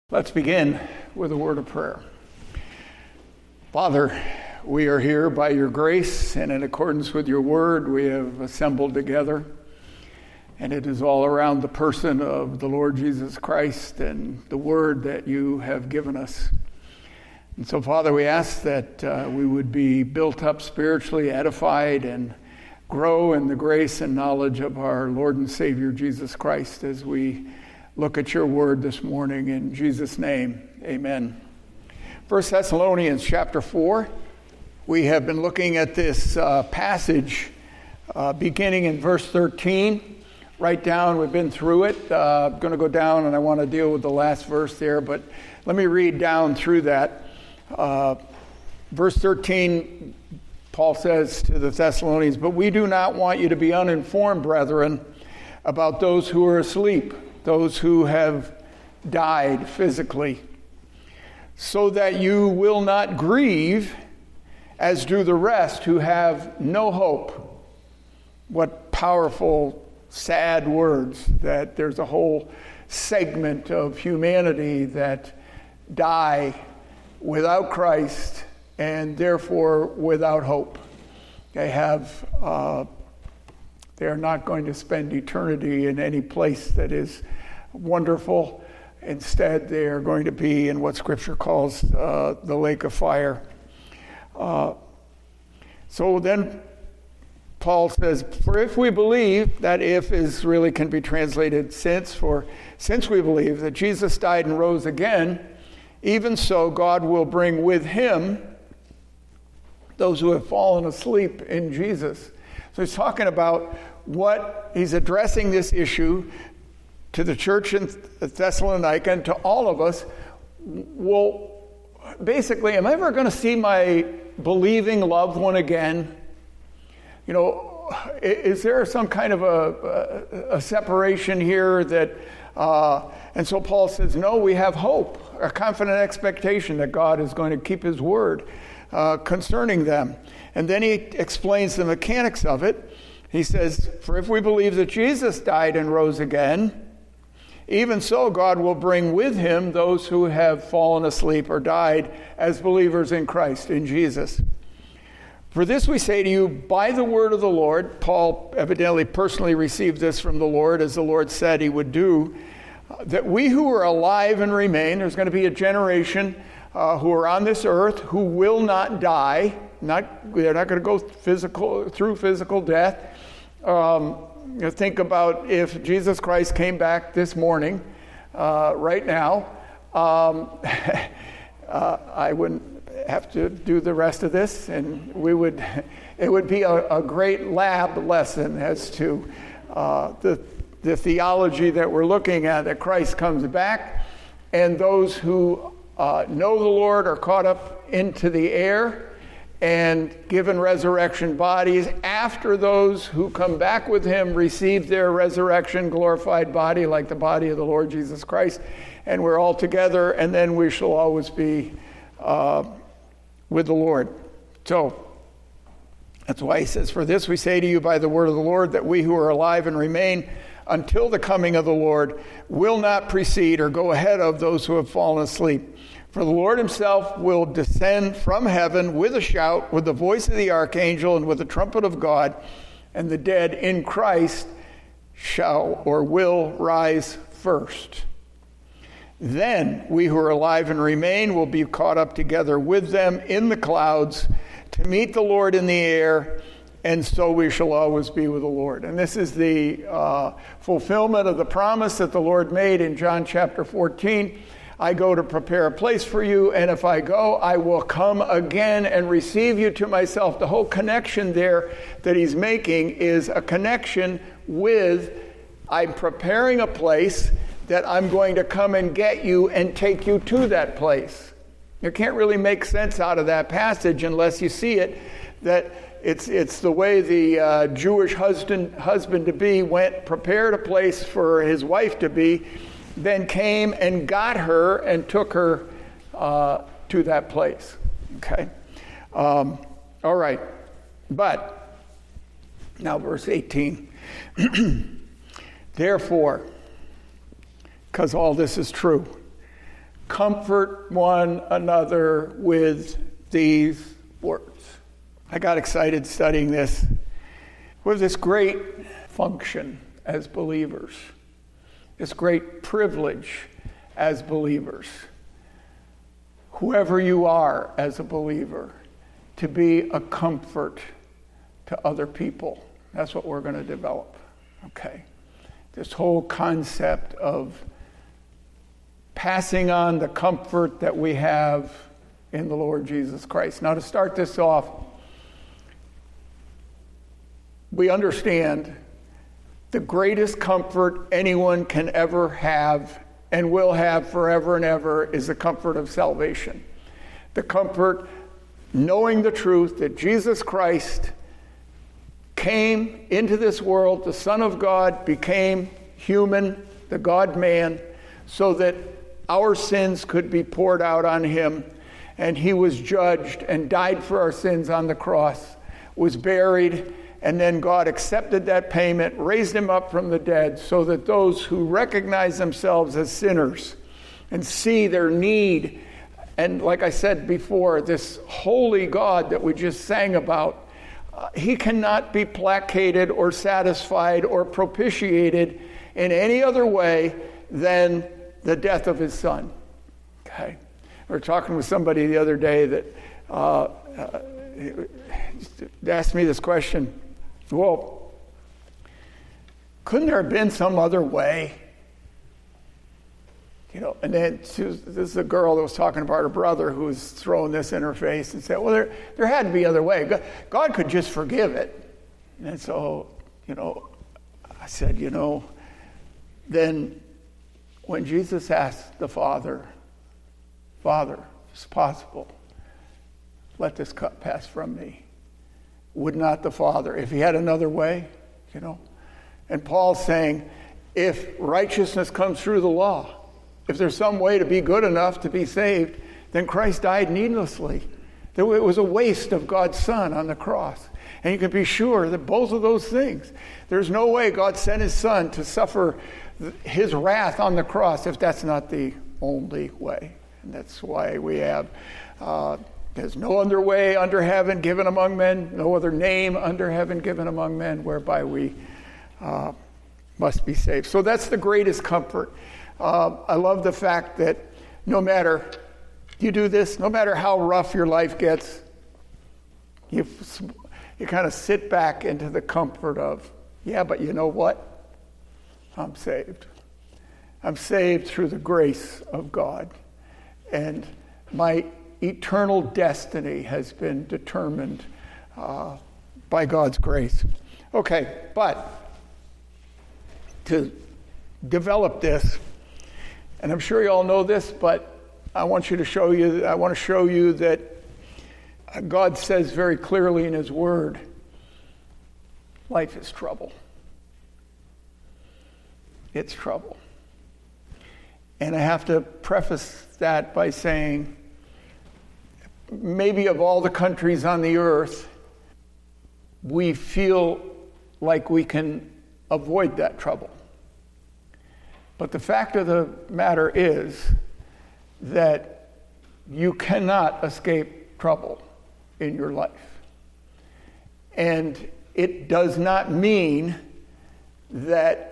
Let's begin with a word of prayer. Father, we are here by your grace, and in accordance with your word, we have assembled together. And it is all around the person of the Lord Jesus Christ and the word that you have given us. And so, Father, we ask that we would be built up spiritually, edified, and grow in the grace and knowledge of our Lord and Savior Jesus Christ as we look at your word this morning. In Jesus' name, amen. 1 Thessalonians chapter 4. We have been looking at this passage beginning in verse 13. Right down, we've been through it. I'm going to go down and I want to deal with the last verse there, but let me read down through that. Verse 13, Paul says to the Thessalonians, "But we do not want you to be uninformed, brethren, about those who are asleep, those who have died physically, so that you will not grieve as do the rest who have no hope." What powerful, sad words, that there's a whole segment of humanity that die without Christ and therefore without hope. They are not going to spend eternity in any place that is wonderful. Instead, they are going to be in what Scripture calls the lake of fire. So then Paul says, "For if we believe," that "if" is really can be translated "since," for since we believe that Jesus died and rose again, even so God will bring with him those who have fallen asleep in Jesus. So he's talking about he's addressing this issue to the church in Thessalonica and to all of us. Well, basically, am I ever going to see my believing loved one again? You know, is there some kind of a separation here that, and so Paul says, no, we have hope, a confident expectation that God is going to keep his word concerning them. And then he explains the mechanics of it. He says, "For if we believe that Jesus died and rose again, even so God will bring with him those who have fallen asleep or died as believers in Christ, in Jesus. For this we say to you by the word of the Lord." Paul evidently personally received this from the Lord, as the Lord said he would do, "that we who are alive and remain," there's going to be a generation who are on this earth who will not die. They're not going to go through physical death. Think about if Jesus Christ came back this morning, right now. I wouldn't have to do the rest of this, and it would be a great lab lesson as to the theology that we're looking at, that Christ comes back, and those who know the Lord are caught up into the air and given resurrection bodies after those who come back with him receive their resurrection glorified body, like the body of the Lord Jesus Christ, and we're all together, and then we shall always be with the Lord. So that's why he says, "For this we say to you by the word of the Lord, that we who are alive and remain until the coming of the Lord will not precede or go ahead of those who have fallen asleep. For the Lord himself will descend from heaven with a shout, with the voice of the archangel, and with the trumpet of God, and the dead in Christ shall or will rise first. Then we who are alive and remain will be caught up together with them in the clouds to meet the Lord in the air, and so we shall always be with the Lord." And this is the fulfillment of the promise that the Lord made in John chapter 14. "I go to prepare a place for you, and if I go, I will come again and receive you to myself." The whole connection there that he's making is a connection with, I'm preparing a place that I'm going to come and get you and take you to that place. You can't really make sense out of that passage unless you see it, that it's the way the Jewish husband-to-be went, prepared a place for his wife to be, then came and got her and took her to that place. Okay? All right. But, now verse 18. "Therefore," because all this is true, comfort one another with these words. I got excited studying this. We have this great function as believers, this great privilege as believers, whoever you are as a believer, to be a comfort to other people. That's what we're going to develop, okay? This whole concept of passing on the comfort that we have in the Lord Jesus Christ. Now, to start this off, we understand the greatest comfort anyone can ever have and will have forever and ever is the comfort of salvation. The comfort knowing the truth that Jesus Christ came into this world, the Son of God became human, the God-man, so that our sins could be poured out on him, and he was judged and died for our sins on the cross, was buried, and then God accepted that payment, raised him up from the dead, so that those who recognize themselves as sinners and see their need, and like I said before, this holy God that we just sang about, he cannot be placated or satisfied or propitiated in any other way than the death of his Son. Okay, we were talking with somebody the other day that asked me this question. Well, couldn't there have been some other way? You know, and then this is a girl that was talking about her brother who was throwing this in her face and said, well, there had to be other way. God could just forgive it. And so, you know, I said, you know, then when Jesus asked the Father, if it's possible, let this cup pass from me. Would not the Father, if he had another way, you know? And Paul's saying, if righteousness comes through the law, if there's some way to be good enough to be saved, then Christ died needlessly. It was a waste of God's Son on the cross. And you can be sure that both of those things, there's no way God sent his Son to suffer his wrath on the cross if that's not the only way. And that's why we have, there's no other way under heaven given among men, no other name under heaven given among men whereby we must be saved. So that's the greatest comfort. I love the fact that no matter, you do this, no matter how rough your life gets, you kind of sit back into the comfort of, yeah, but you know what? I'm saved. I'm saved through the grace of God. And my eternal destiny has been determined by God's grace. Okay, but to develop this, and I'm sure you all know this, but I want to show you that God says very clearly in his word, life is trouble. It's trouble. And I have to preface that by saying, maybe of all the countries on the earth, we feel like we can avoid that trouble. But the fact of the matter is that you cannot escape trouble in your life. And it does not mean that,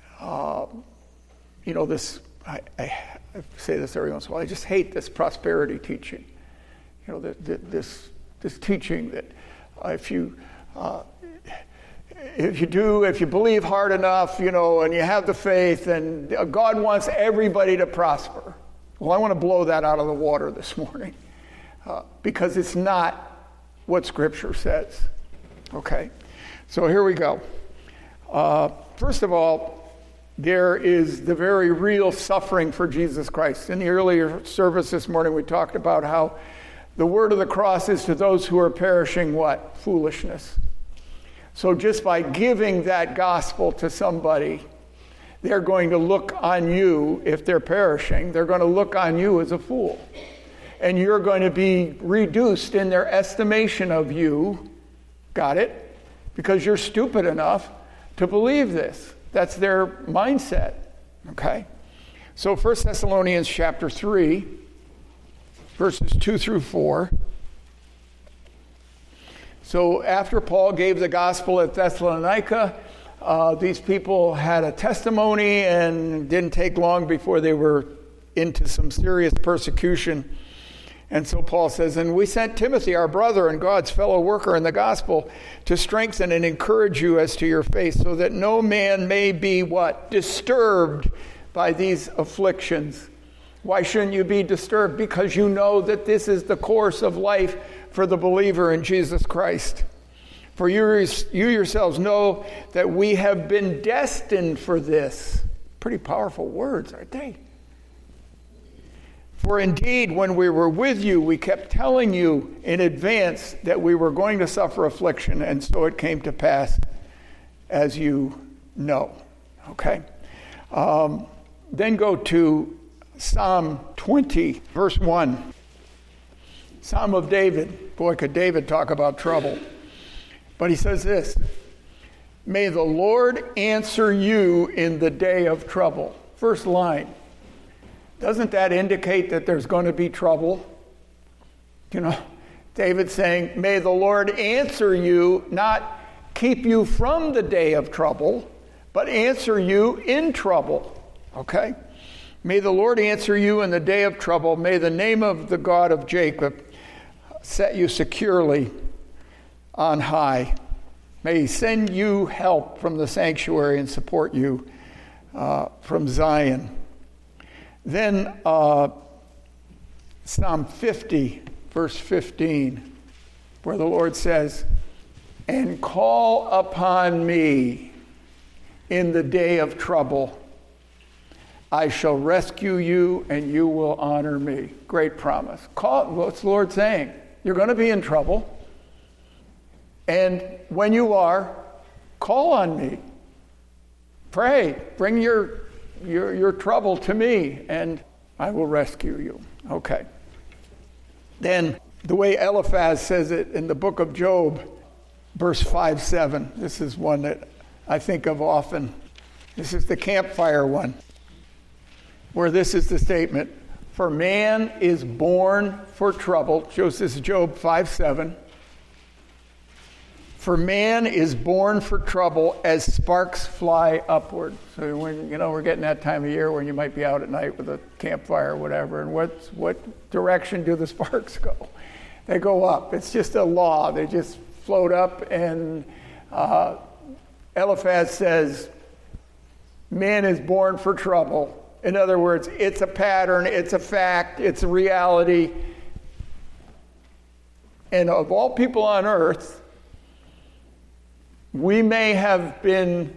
this, I say this every once in a while, I just hate this prosperity teaching. You know, this teaching that if you believe hard enough, you know, and you have the faith, and God wants everybody to prosper. Well, I want to blow that out of the water this morning because it's not what Scripture says. Okay, so here we go. First of all, there is the very real suffering for Jesus Christ. In the earlier service this morning, we talked about how the word of the cross is to those who are perishing what? Foolishness. So just by giving that gospel to somebody, they're going to look on you, if they're perishing, they're going to look on you as a fool. And you're going to be reduced in their estimation of you, got it? Because you're stupid enough to believe this. That's their mindset, okay? So 1 Thessalonians chapter 3, verses 2 through 4. So after Paul gave the gospel at Thessalonica, these people had a testimony, and didn't take long before they were into some serious persecution. And so Paul says, and we sent Timothy, our brother and God's fellow worker in the gospel, to strengthen and encourage you as to your faith, so that no man may be what? Disturbed by these afflictions. Why shouldn't you be disturbed? Because you know that this is the course of life for the believer in Jesus Christ. For you yourselves know that we have been destined for this. Pretty powerful words, aren't they? For indeed, when we were with you, we kept telling you in advance that we were going to suffer affliction, and so it came to pass, as you know. Okay? Then go to Psalm 20, verse 1. Psalm of David. Boy, could David talk about trouble. But he says this, may the Lord answer you in the day of trouble. First line. Doesn't that indicate that there's going to be trouble? You know, David's saying, may the Lord answer you, not keep you from the day of trouble, but answer you in trouble. Okay? May the Lord answer you in the day of trouble. May the name of the God of Jacob set you securely on high. May he send you help from the sanctuary and support you from Zion. Then Psalm 50, verse 15, where the Lord says, and call upon me in the day of trouble. I shall rescue you and you will honor me. Great promise. What's the Lord saying? You're going to be in trouble. And when you are, call on me. Pray. Bring your trouble to me, and I will rescue you. Okay. Then, the way Eliphaz says it in the book of Job, verse 5-7. This is one that I think of often. This is the campfire one, where this is the statement, for man is born for trouble. This is Job 5:7. For man is born for trouble as sparks fly upward. So when we're getting that time of year when you might be out at night with a campfire or whatever, and what direction do the sparks go? They go up. It's just a law. They just float up, and Eliphaz says, man is born for trouble. In other words, it's a pattern, it's a fact, it's a reality. And of all people on earth, we may have been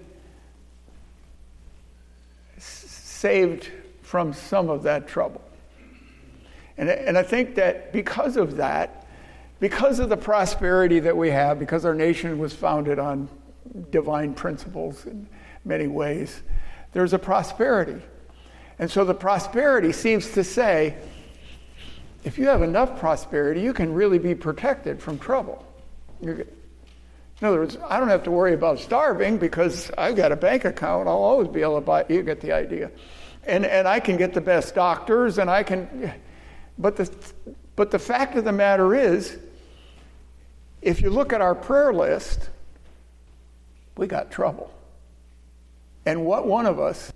saved from some of that trouble. And I think that because of that, because of the prosperity that we have, because our nation was founded on divine principles in many ways, there's a prosperity. And so the prosperity seems to say, if you have enough prosperity, you can really be protected from trouble. In other words, I don't have to worry about starving because I've got a bank account. I'll always be able to buy. You get the idea. And I can get the best doctors, and I can. But the fact of the matter is, if you look at our prayer list, we got trouble. And what one of us,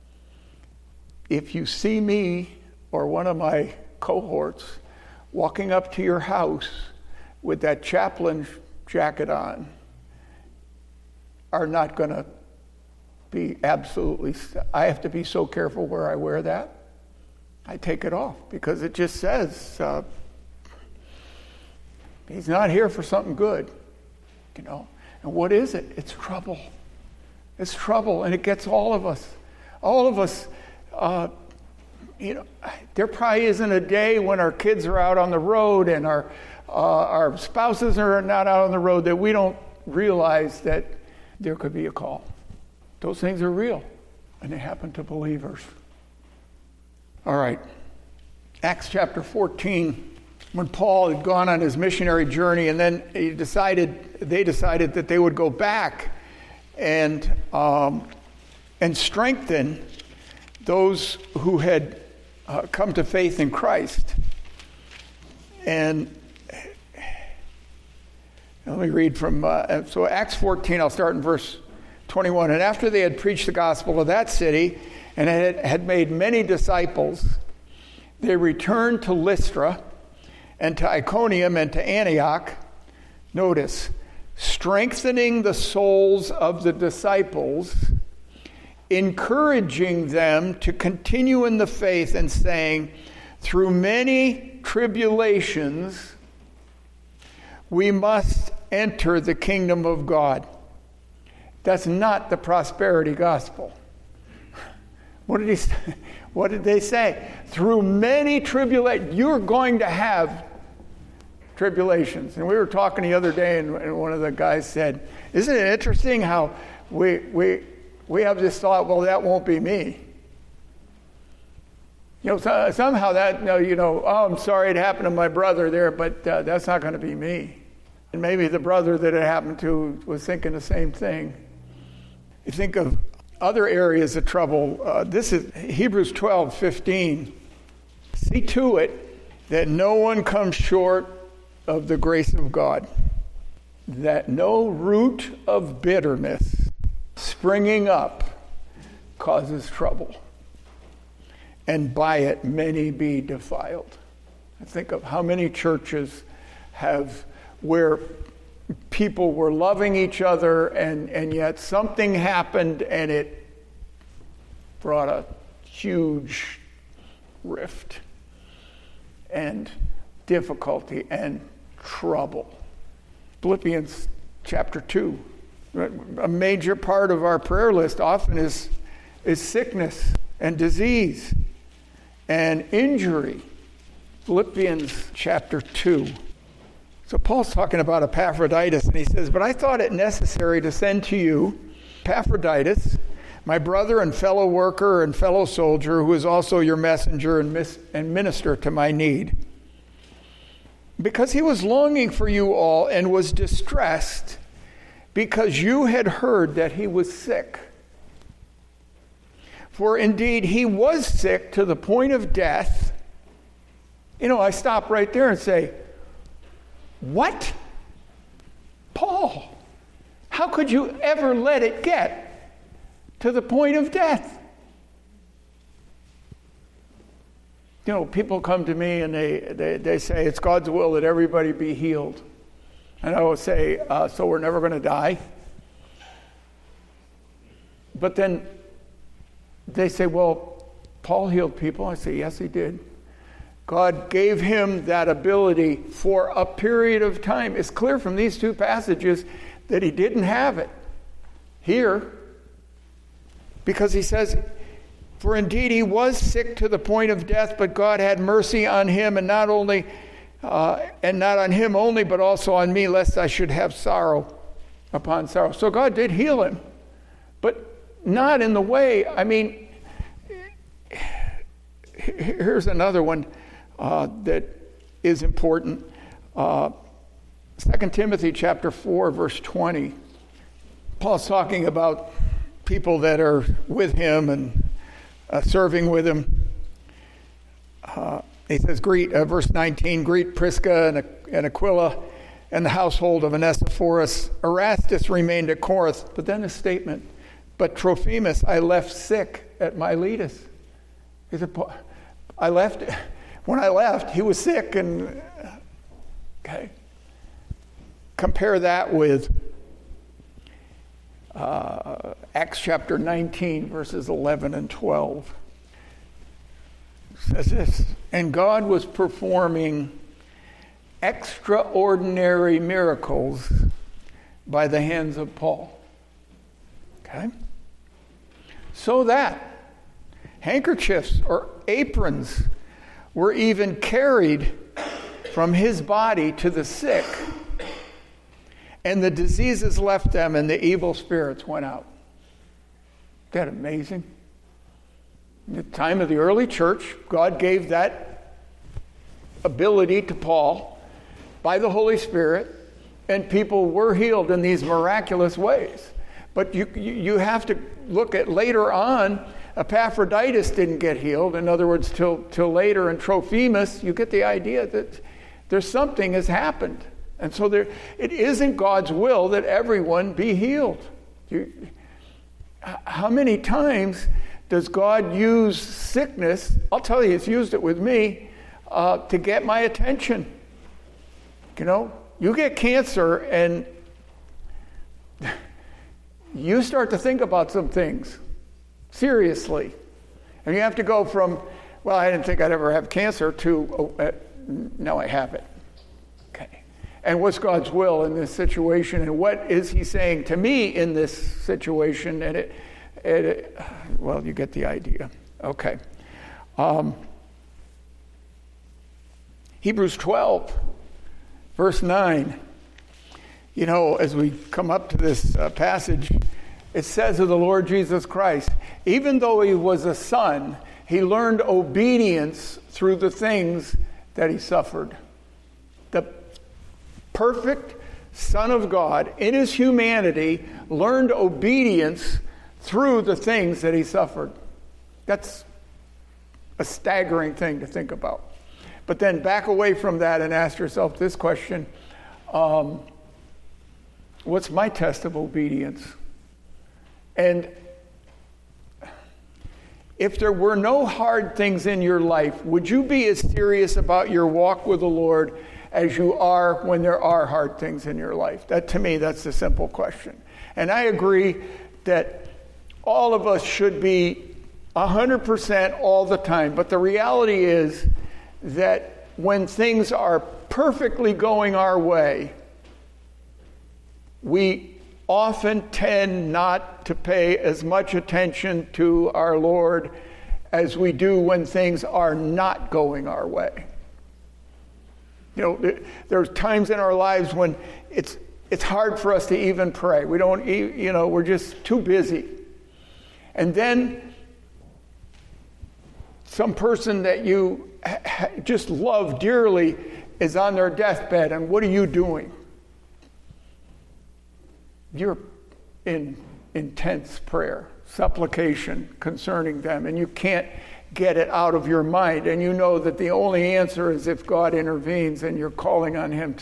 if you see me or one of my cohorts walking up to your house with that chaplain jacket on, are not going to be absolutely. I have to be so careful where I wear that. I take it off because it just says he's not here for something good, And what is it? It's trouble. It's trouble, and it gets all of us. All of us. There probably isn't a day when our kids are out on the road and our spouses are not out on the road that we don't realize that there could be a call. Those things are real, and they happen to believers. All right. Acts chapter 14, when Paul had gone on his missionary journey, and then they decided that they would go back and strengthen those who had come to faith in Christ. And let me read from, so Acts 14, I'll start in verse 21. And after they had preached the gospel of that city and had made many disciples, they returned to Lystra and to Iconium and to Antioch. Notice, strengthening the souls of the disciples, encouraging them to continue in the faith, and saying, through many tribulations, we must enter the kingdom of God. That's not the prosperity gospel. What did he say? What did they say? Through many tribulations, you're going to have tribulations. And we were talking the other day, and one of the guys said, isn't it interesting how we have this thought, well, that won't be me. Somehow that, oh, I'm sorry it happened to my brother there, but that's not going to be me. And maybe the brother that it happened to was thinking the same thing. You think of other areas of trouble. This is Hebrews 12:15. See to it that no one comes short of the grace of God, that no root of bitterness springing up causes trouble, and by it many be defiled. I think of how many churches have where people were loving each other, and yet something happened and it brought a huge rift and difficulty and trouble. Philippians chapter 2. A major part of our prayer list often is sickness and disease and injury. Philippians chapter 2. So Paul's talking about Epaphroditus, and he says, but I thought it necessary to send to you Epaphroditus, my brother and fellow worker and fellow soldier, who is also your messenger and minister to my need. Because he was longing for you all and was distressed because you had heard that he was sick. For indeed he was sick to the point of death. I stop right there and say, what? Paul, how could you ever let it get to the point of death? People come to me and they say it's God's will that everybody be healed. And I will say, so we're never going to die? But then they say, well, Paul healed people. I say, yes, he did. God gave him that ability for a period of time. It's clear from these two passages that he didn't have it here, because he says, for indeed he was sick to the point of death, but God had mercy on him, and not on him only, but also on me, lest I should have sorrow upon sorrow. So God did heal him, but not in the way. Here's another one that is important. 2 Timothy chapter 4, verse 20. Paul's talking about people that are with him and serving with him. He says, verse 19, greet Prisca and Aquila and the household of Onesiphorus. Erastus remained at Corinth. But then a statement, but Trophimus I left sick at Miletus. He said, when I left, he was sick. And okay, compare that with Acts chapter 19, verses 11 and 12. It says this, and God was performing extraordinary miracles by the hands of Paul. Okay? So that handkerchiefs or aprons were even carried from his body to the sick, and the diseases left them, and the evil spirits went out. Isn't that amazing? In the time of the early church, God gave that ability to Paul by the Holy Spirit, and people were healed in these miraculous ways. But you have to look at later on, Epaphroditus didn't get healed. In other words, till later. And Trophimus, you get the idea that there's something has happened. And so it isn't God's will that everyone be healed. How many times does God use sickness? I'll tell you, He's used it with me to get my attention. You get cancer and you start to think about some things seriously. And you have to go from, well, I didn't think I'd ever have cancer to, now I have it. Okay. And what's God's will in this situation? And what is He saying to me in this situation? And well, you get the idea. Okay. Hebrews 12, verse 9. As we come up to this passage, it says of the Lord Jesus Christ, even though He was a son, He learned obedience through the things that He suffered. The perfect Son of God, in His humanity, learned obedience through the things that He suffered. That's a staggering thing to think about. But then back away from that and ask yourself this question. What's my test of obedience? And if there were no hard things in your life, would you be as serious about your walk with the Lord as you are when there are hard things in your life? That, to me, that's the simple question. And I agree that all of us should be 100% all the time. But the reality is that when things are perfectly going our way, we often tend not to pay as much attention to our Lord as we do when things are not going our way. There's times in our lives when it's hard for us to even pray. We don't, we're just too busy. And then some person that you just love dearly is on their deathbed, and what are you doing? You're in intense prayer, supplication concerning them, and you can't get it out of your mind. And you know that the only answer is if God intervenes, and you're calling on Him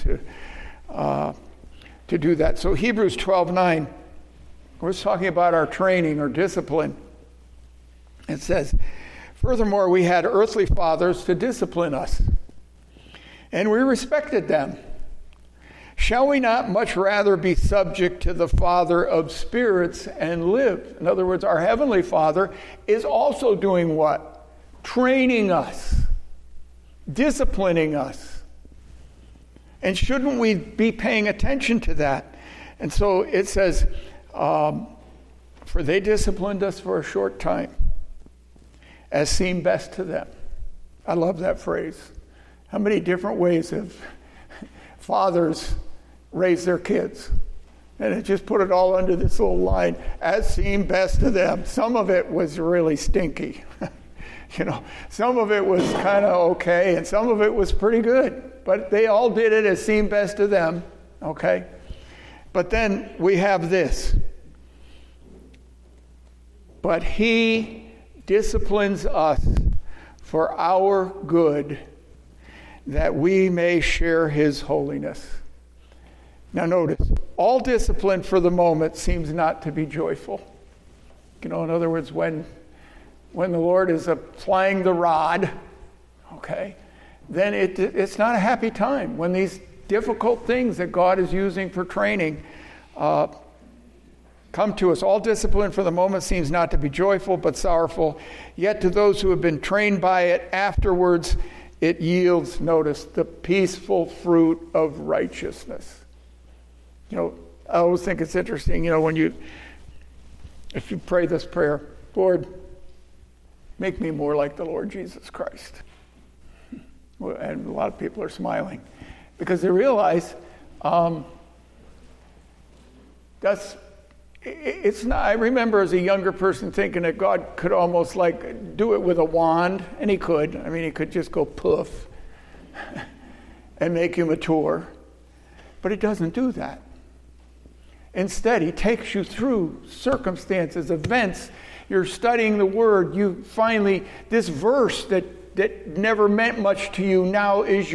to do that. So Hebrews 12:9, we're talking about our training or discipline. It says, furthermore, we had earthly fathers to discipline us, and we respected them. Shall we not much rather be subject to the Father of spirits and live? In other words, our Heavenly Father is also doing what? Training us, disciplining us. And shouldn't we be paying attention to that? And so it says, for they disciplined us for a short time, as seemed best to them. I love that phrase. How many different ways have fathers raised their kids? And it just put it all under this little line, as seemed best to them. Some of it was really stinky. Some of it was kind of okay, and some of it was pretty good. But they all did it as seemed best to them, okay? But then we have this. But He disciplines us for our good, that we may share His holiness. Now notice, all discipline for the moment seems not to be joyful. In other words, when the Lord is applying the rod, okay, then it's not a happy time. When these difficult things that God is using for training come to us. All discipline for the moment seems not to be joyful, but sorrowful. Yet to those who have been trained by it, afterwards it yields, notice, the peaceful fruit of righteousness. I always think it's interesting, if you pray this prayer, Lord, make me more like the Lord Jesus Christ. And a lot of people are smiling because they realize it's not. I remember as a younger person thinking that God could almost do it with a wand, and He could. He could just go poof and make you mature. But He doesn't do that. Instead, He takes you through circumstances, events you're studying the Word, you finally, this verse that never meant much to you now is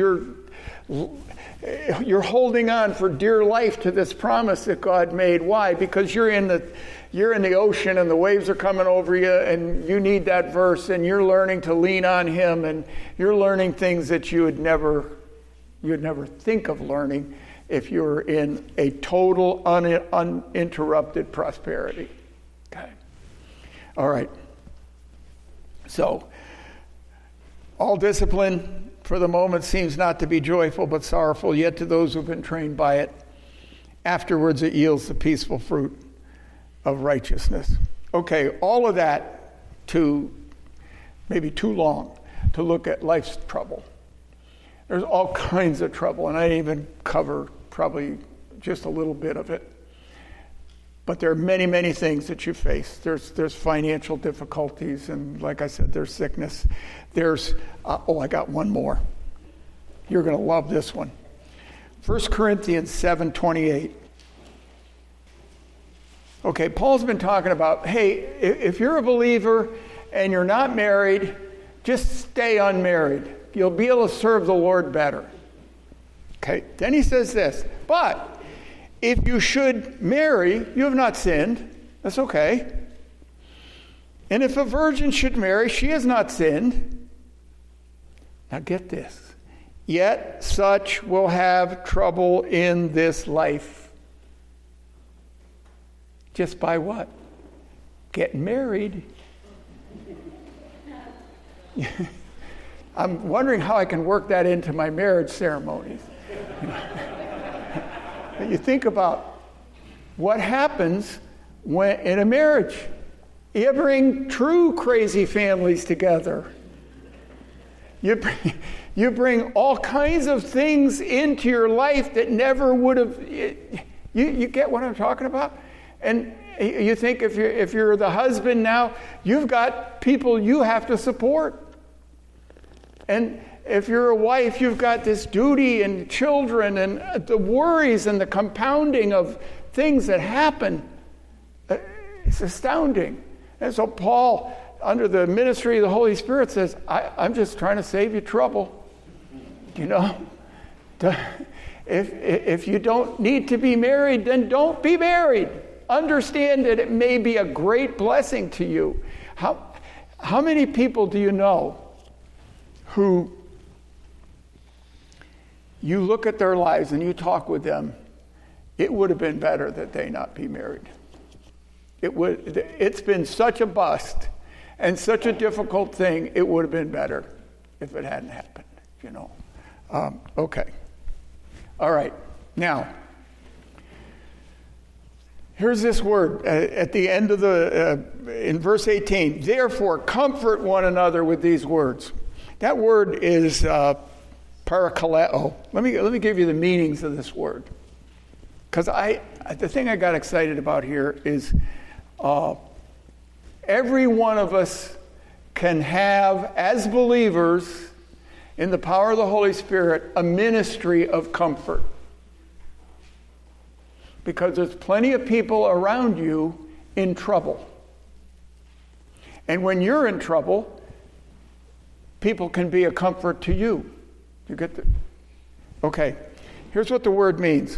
you're holding on for dear life to this promise that God made. Why? Because you're in the ocean and the waves are coming over you and you need that verse and you're learning to lean on Him and you're learning things that you would never think of learning if you were in a total uninterrupted prosperity. Okay. All right. So, all discipline for the moment seems not to be joyful but sorrowful, yet to those who've been trained by it, afterwards it yields the peaceful fruit of righteousness. Okay, all of that maybe too long to look at life's trouble. There's all kinds of trouble, and I didn't even cover probably just a little bit of it. But there are many, many things that you face. There's financial difficulties, and like I said, there's sickness. There's, I got one more. You're going to love this one. 1 Corinthians 7:28. Okay, Paul's been talking about, hey, if you're a believer and you're not married, just stay unmarried. You'll be able to serve the Lord better. Okay, then he says this, but if you should marry, you have not sinned. That's okay. And if a virgin should marry, she has not sinned. Now get this. Yet such will have trouble in this life. Just by what? Getting married. I'm wondering how I can work that into my marriage ceremonies. You think about what happens when in a marriage. You bring true crazy families together. You bring all kinds of things into your life that never would have. You get what I'm talking about? And you think if you're the husband now, you've got people you have to support. And if you're a wife, you've got this duty and children and the worries and the compounding of things that happen. It's astounding. And so Paul, under the ministry of the Holy Spirit, says, I'm just trying to save you trouble. You know? If you don't need to be married, then don't be married. Understand that it may be a great blessing to you. How many people do you know who you look at their lives and you talk with them, it would have been better that they not be married. It's been such a bust and such a difficult thing, it would have been better if it hadn't happened, you know. Okay. All right. Now, here's this word at the end of in verse 18. Therefore, comfort one another with these words. That word is parakaleo. Let me give you the meanings of this word. Because the thing I got excited about here is every one of us can have, as believers, in the power of the Holy Spirit, a ministry of comfort. Because there's plenty of people around you in trouble. And when you're in trouble, people can be a comfort to you. You get the... Okay, here's what the word means.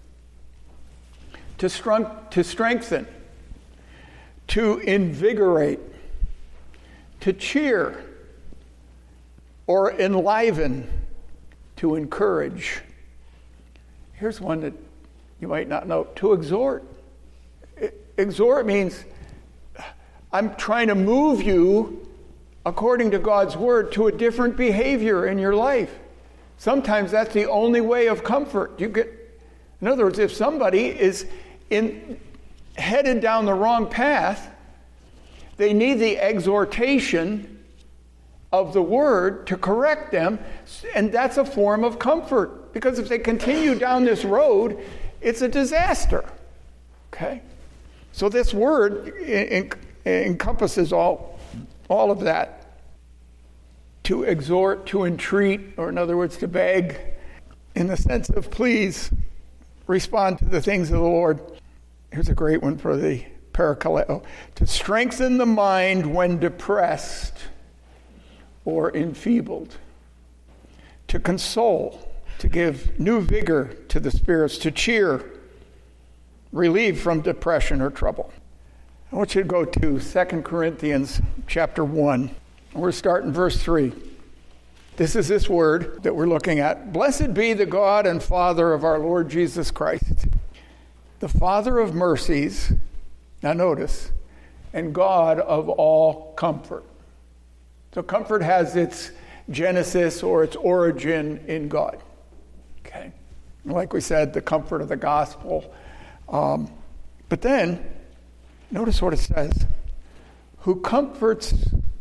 To strengthen, to invigorate, to cheer, or enliven, to encourage. Here's one that you might not know. To exhort. Exhort means I'm trying to move you, according to God's word, to a different behavior in your life. Sometimes that's the only way of comfort. In other words, if somebody is headed down the wrong path, they need the exhortation of the word to correct them, and that's a form of comfort. Because if they continue down this road, it's a disaster. Okay? So this word encompasses all of that. To exhort, to entreat, or in other words, to beg, in the sense of please respond to the things of the Lord. Here's a great one for the parakaleo, to strengthen the mind when depressed or enfeebled, to console, to give new vigor to the spirits, to cheer, relieve from depression or trouble. I want you to go to 2 Corinthians chapter 1. We're starting verse 3. This is this word that we're looking at. Blessed be the God and Father of our Lord Jesus Christ, the Father of mercies, now notice, and God of all comfort. So comfort has its genesis or its origin in God. Okay, like we said, the comfort of the gospel. But then, notice what it says. Who comforts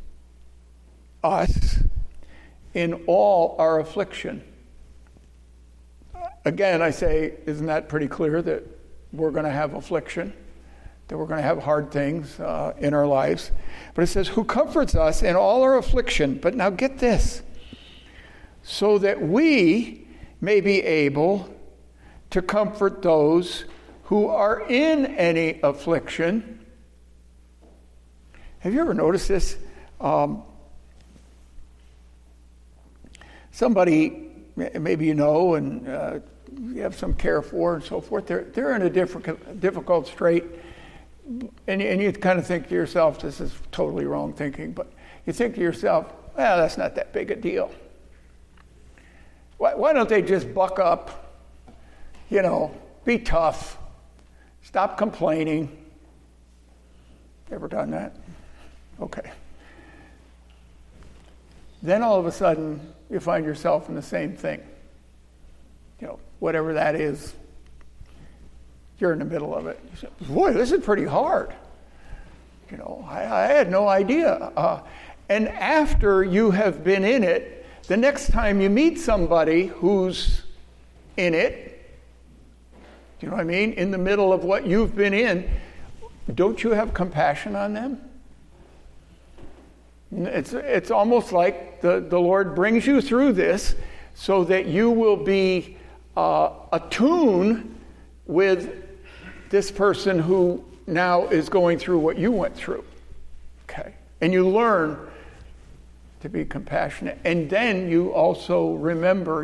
us in all our affliction. Again, I say, isn't that pretty clear that we're going to have affliction, that we're going to have hard things in our lives? But it says, who comforts us in all our affliction. But now get this, so that we may be able to comfort those who are in any affliction. Have you ever noticed this? Somebody, maybe you know, and you have some care for and so forth, they're in a difficult strait, and you kind of think to yourself, this is totally wrong thinking, but you think to yourself, well, that's not that big a deal. Why don't they just buck up, be tough, stop complaining? Ever done that? Okay. Then all of a sudden, you find yourself in the same thing. Whatever that is, you're in the middle of it. You say, boy, this is pretty hard. I had no idea. And after you have been in it, the next time you meet somebody who's in it, do you know what I mean? In the middle of what you've been in, don't you have compassion on them? It's almost like the Lord brings you through this so that you will be attuned with this person who now is going through what you went through. Okay. And you learn to be compassionate. And then you also remember,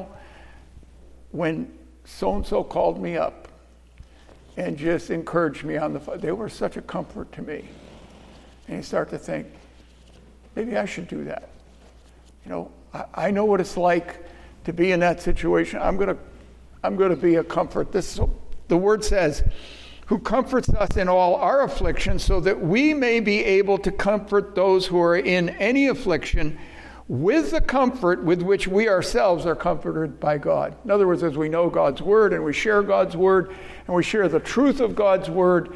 when so-and-so called me up and just encouraged me on the phone, they were such a comfort to me. And you start to think, maybe I should do that. I know what it's like to be in that situation. I'm going to be a comfort. The word says, who comforts us in all our affliction, so that we may be able to comfort those who are in any affliction with the comfort with which we ourselves are comforted by God. In other words, as we know God's word and we share God's word and we share the truth of God's word,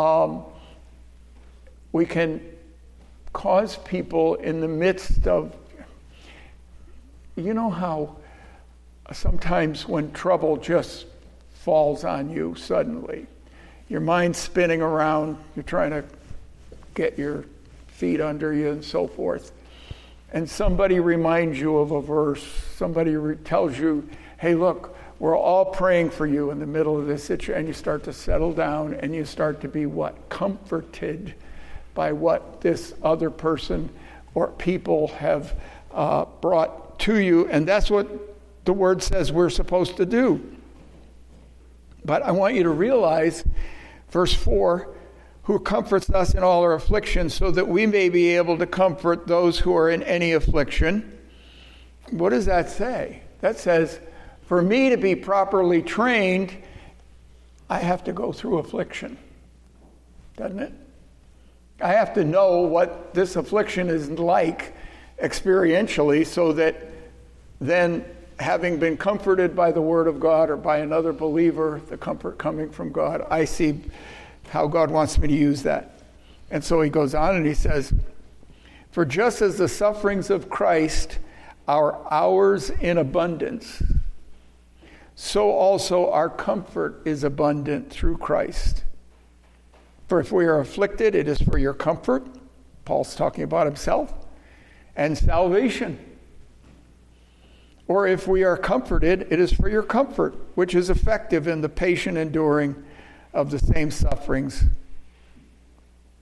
we can cause people in the midst of, how sometimes when trouble just falls on you suddenly, your mind's spinning around, you're trying to get your feet under you and so forth, and somebody reminds you of a verse, somebody tells you, hey, look, we're all praying for you in the middle of this situation, and you start to settle down and you start to be what? Comforted by what this other person or people have brought to you. And that's what the word says we're supposed to do. But I want you to realize, verse 4, who comforts us in all our afflictions, so that we may be able to comfort those who are in any affliction. What does that say? That says, for me to be properly trained, I have to go through affliction. Doesn't it? I have to know what this affliction is like experientially, so that then, having been comforted by the word of God or by another believer, the comfort coming from God, I see how God wants me to use that. And so he goes on and he says, for just as the sufferings of Christ are ours in abundance, so also our comfort is abundant through Christ. For if we are afflicted, it is for your comfort. Paul's talking about himself. And salvation. Or if we are comforted, it is for your comfort, which is effective in the patient enduring of the same sufferings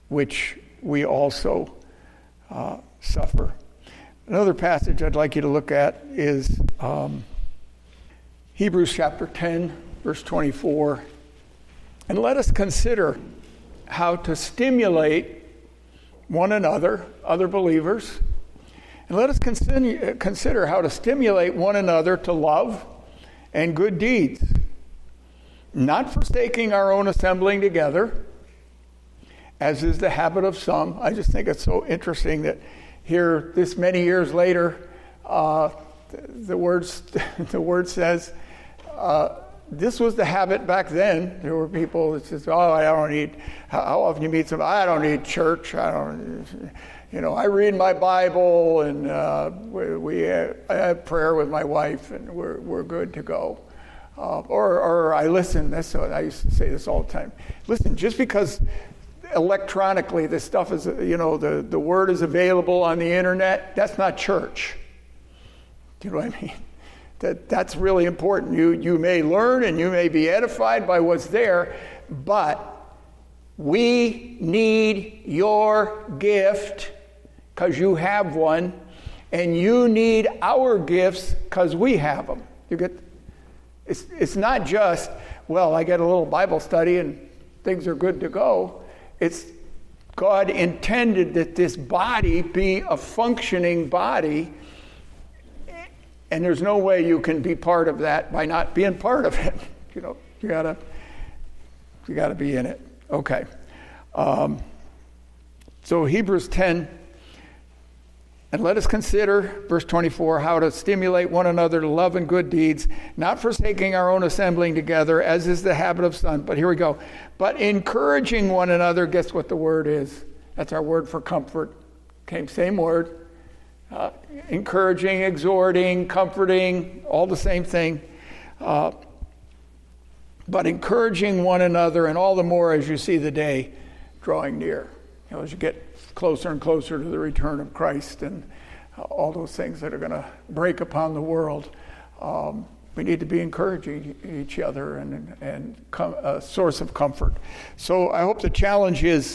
which we also suffer. Another passage I'd like you to look at is Hebrews chapter 10, verse 24. And let us consider how to stimulate one another, other believers, and let us consider how to stimulate one another to love and good deeds, not forsaking our own assembling together, as is the habit of some. I just think it's so interesting that here, this many years later, the word says, this was the habit back then. There were people that says, I don't need, how often you meet somebody, I don't need church, I read my Bible, and I have prayer with my wife, and we're good to go. Or I listen, I used to say this all the time. Listen, just because electronically this stuff is, the word is available on the internet, that's not church. Do you know what I mean? That's really important. You may learn and you may be edified by what's there, but we need your gift because you have one, and you need our gifts because we have them. You get? It's not just, I get a little Bible study and things are good to go. It's God intended that this body be a functioning body, and there's no way you can be part of that by not being part of it. You gotta be in it. Okay. So Hebrews 10, and let us consider, verse 24, how to stimulate one another to love and good deeds, not forsaking our own assembling together, as is the habit of some. But here we go. But encouraging one another, guess what the word is? That's our word for comfort. Okay, same word. Encouraging, exhorting, comforting, all the same thing. But encouraging one another, and all the more as you see the day drawing near. As you get closer and closer to the return of Christ and all those things that are going to break upon the world, we need to be encouraging each other and a source of comfort. So I hope the challenge is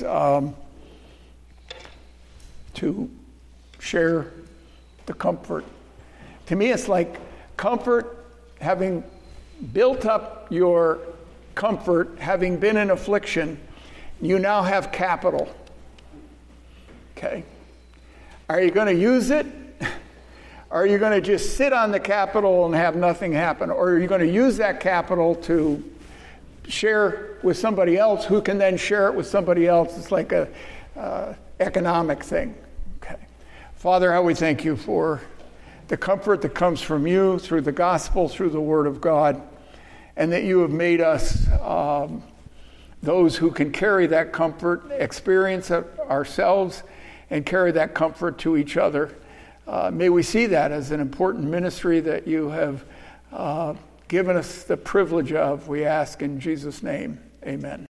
to share the comfort. To me, it's like comfort, having built up your comfort, having been in affliction, you now have capital. Okay? Are you going to use it? Are you going to just sit on the capital and have nothing happen? Or are you going to use that capital to share with somebody else who can then share it with somebody else? It's like a economic thing. Okay. Father, how we thank you for the comfort that comes from you through the gospel, through the word of God, and that you have made us those who can carry that comfort, experience it ourselves, and carry that comfort to each other. May we see that as an important ministry that you have given us the privilege of, we ask in Jesus' name. Amen.